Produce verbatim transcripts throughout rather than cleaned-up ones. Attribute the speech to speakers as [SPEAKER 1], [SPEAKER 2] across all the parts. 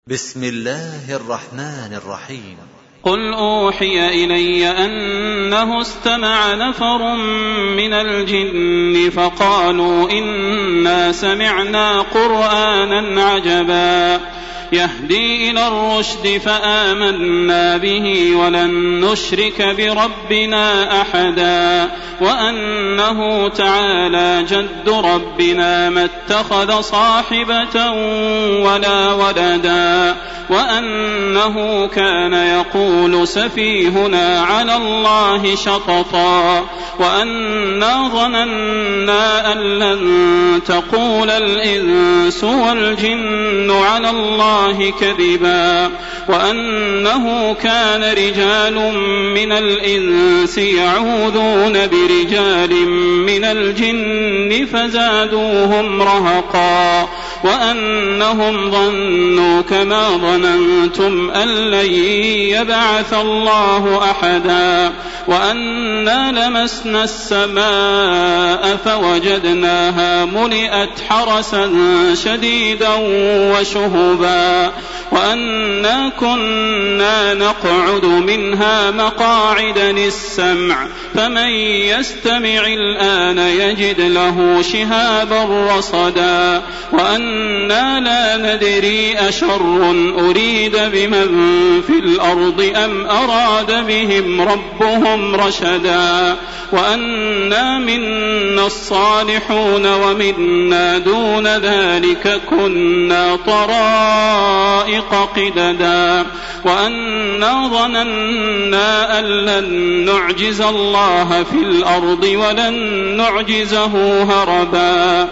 [SPEAKER 1] بسم الله الرحمن الرحيم.
[SPEAKER 2] قل أوحي إلي أنه استمع نفر من الجن فقالوا إنا سمعنا قرآنا عجبا يهدي إلى الرشد فآمنا به ولن نشرك بربنا أحدا وأنه تعالى جد ربنا ما اتخذ صاحبة ولا ولدا وأنه كان يقول سفيهنا على الله شططا وأنا ظننا أن لن تقول الإنس والجن على الله كذبا وأنه كان رجال من الإنس يعوذون برجال من الجن فزادوهم رهقا وأنهم ظنوا كما ظننتم أن لن يبعث الله أحدا وأنا لمسنا السماء فوجدناها ملئت حرسا شديدا وشهبا وأنا كنا نقعد منها مقاعد للسمع فمن يستمع الآن يجد له شهابا رصدا وأنا لا ندري أشر أريد بمن في الأرض أم أراد بهم ربهم رشدا وأنا منا الصالحون ومنا دون ذلك كنا طرائق قددا وأنا ظننا أن لن نعجز الله في الأرض ولن نعجزه هربا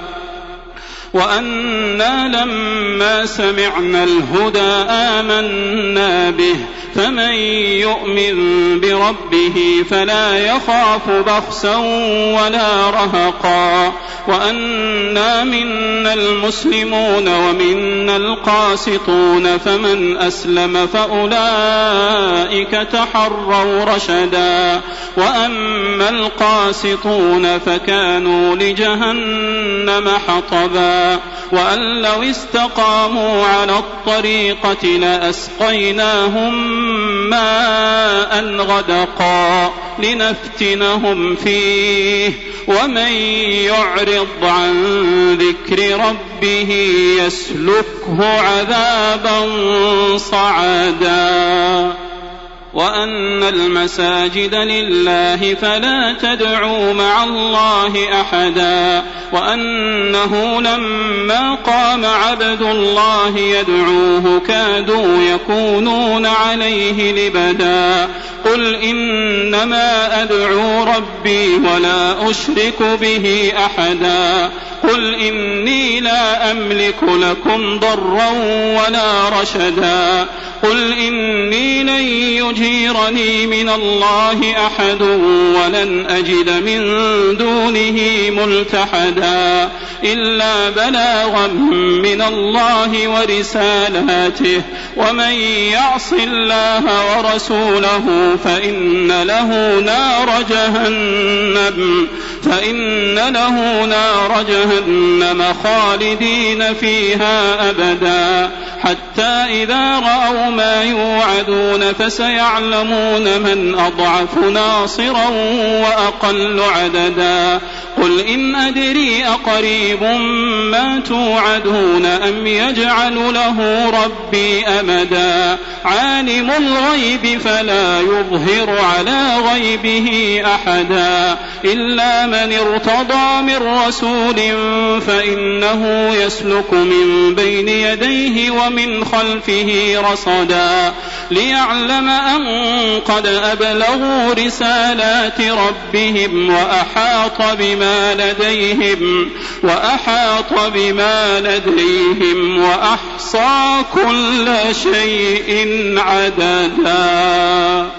[SPEAKER 2] وأنا لما سمعنا الهدى آمنا به فمن يؤمن بربه فلا يخاف بخسا ولا رهقا وأنا منا المسلمون ومنا القاسطون فمن أسلم فأولئك تحروا رشدا وأما القاسطون فكانوا لجهنم حطبا وأن لو استقاموا على الطريقة لأسقيناهم ماء غدقا لنفتنهم فيه ومن يعرض عن ذكر ربه يسلكه عذابا صعدا وأن المساجد لله فلا تدعوا مع الله أحدا وأنه لما قام عبد الله يدعوه كادوا يكونون عليه لبدا قل إنما أدعو ربي ولا أشرك به أحدا قل إني لا أملك لكم ضرا ولا رشدا قل إني لن يجيرني من الله أحد ولن أجد من دونه ملتحدا إلا بلاغا من الله ورسالاته ومن يعص الله ورسوله فإن له نار جهنم فإن له نار جهنم خالدين فيها أبدا حتى إذا رأوا ما يوعدون فسيعلمون من أضعف ناصرا وأقل عددا قل إن أدري أقريب ما توعدون أم يجعل له ربي أمدا عالم الغيب فلا يظهر على غيبه أحدا إلا من ارتضى من رسول فإنه يسلك من بين يديه ومن خلفه رصدا ليعلم أن قد أبلغوا رسالات ربهم وأحاط بما لديهم وأحاط بما لديهم وأحصى كل شيء عددا.